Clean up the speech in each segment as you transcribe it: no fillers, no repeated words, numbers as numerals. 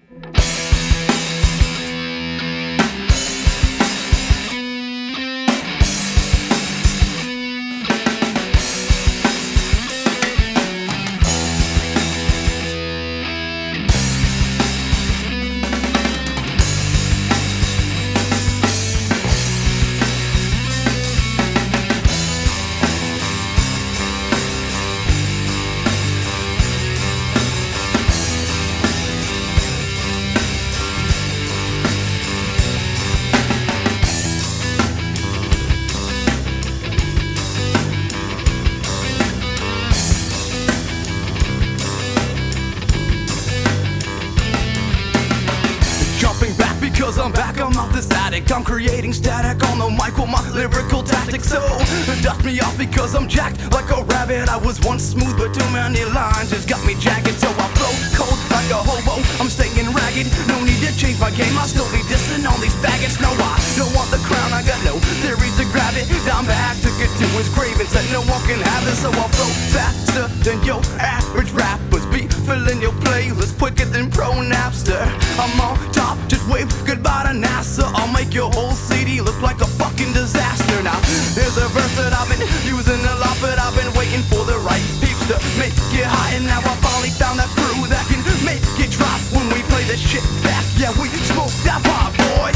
Cause I'm back, I'm not this addict. I'm creating static on the mic with my lyrical tactics. So dust me off because I'm jacked like a rabbit. I was once smooth but too many lines just got me jagged. So I flow cold like a hobo, I'm staying ragged. No need to change my game, I'll still be dissing all these faggots. No, I don't want the crown, I got no theory to grab it. Down back to get to his grave and said no one can have it. So I'll flow faster than your average rappers. Be filling your playlist quicker than Pro Napster. I'm on top, just wave goodbye to NASA. I'll make your whole CD look like a fucking disaster. Now, here's a verse that I've been using a lot, but I've been waiting for the right peeps to make it hot. And now I finally found that crew that can make it drop when we play this shit back. Yeah, we smoke that pop, boy.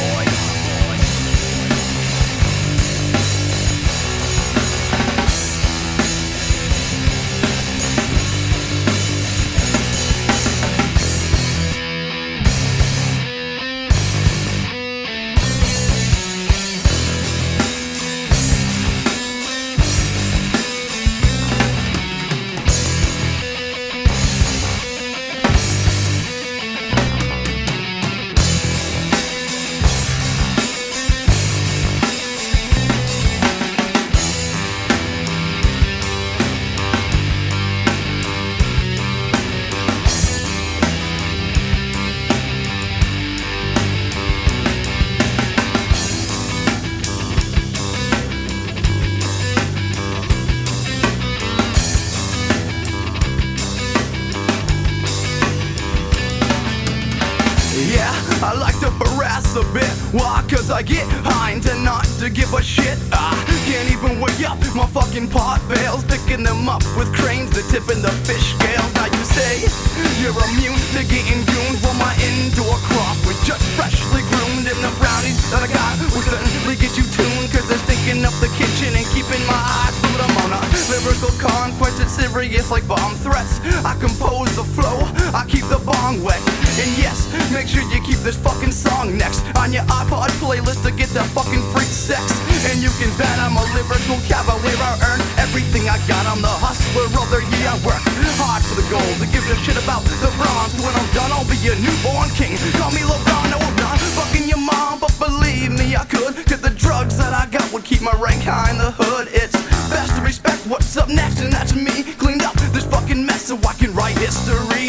Yeah, I like to harass a bit. Why? Cause I get high and tend not to give a shit. I can't even weigh up my fucking pot bales, picking them up with cranes that tip in the fish scales. Now you say you're immune to getting gooned. Well, my indoor crop was just freshly groomed, and the brownies that I got will certainly get you tuned. Cause they're stinking up the kitchen and keeping my eyes glued. I'm on a lyrical conquest, it's serious like bomb threats. I compose the flow, I keep the bong wet. And yes, make sure you keep this fucking song next on your iPod playlist to get that fucking freak sex. And you can bet I'm a lyrical cavalier. I earn everything I got. I'm the hustler, brother. Yeah, I work hard for the gold. To give a shit about the bronze. When I'm done, I'll be a newborn king. Call me LeBron. No, I'm not fucking your mom, but believe me, I could. Cause the drugs that I got would keep my rank high in the hood. It's best to respect what's up next, and that's me. Cleaned up this fucking mess so I can write history.